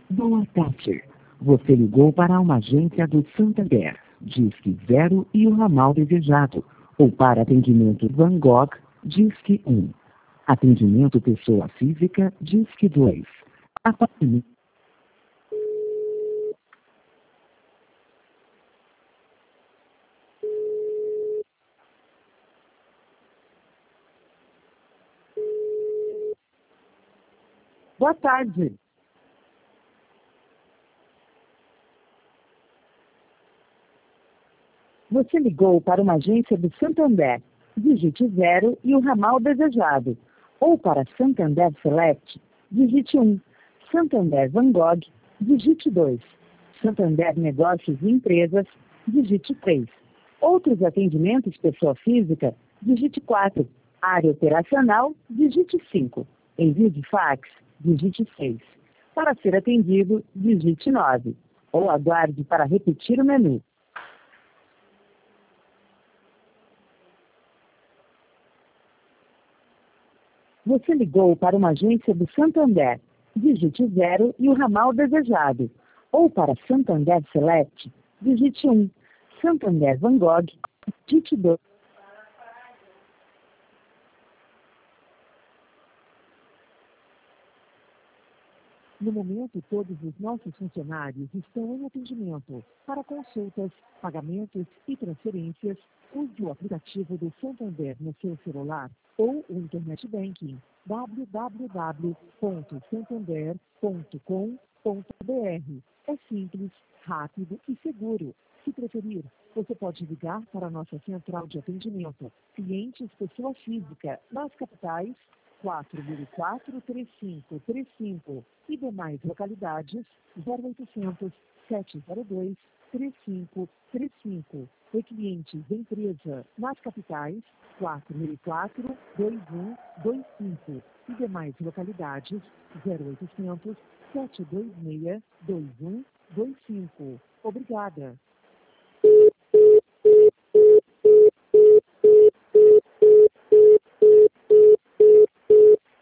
Boa tarde. Você ligou para uma agência do Santander. Disque 0 e o ramal desejado. Ou para atendimento Van Gogh, Disque 1. Atendimento pessoa física, Disque 2. Apartamento. Boa tarde. Você ligou para uma agência do Santander. Digite 0 e o ramal desejado. Ou para Santander Select, digite 1. Santander Van Gogh, digite 2. Santander Negócios e Empresas, digite 3. Outros atendimentos pessoa física, digite 4. Área operacional, digite 5. Envio de fax, digite 6. Para ser atendido, digite 9. Ou aguarde para repetir o menu. Você ligou para uma agência do Santander. Digite 0 e o ramal desejado. Ou para Santander Select, digite 1. Santander Van Gogh, digite 2. No momento, todos os nossos funcionários estão em atendimento. Para consultas, pagamentos e transferências, use o aplicativo do Santander no seu celular ou o Internet Banking www.santander.com.br. É simples, rápido e seguro. Se preferir, você pode ligar para a nossa central de atendimento. Clientes pessoa física nas capitais 4004-3535 e demais localidades 0800 702 3535. E clientes de empresa nas capitais 4004-2125 e demais localidades 0800 726 2125. Obrigada.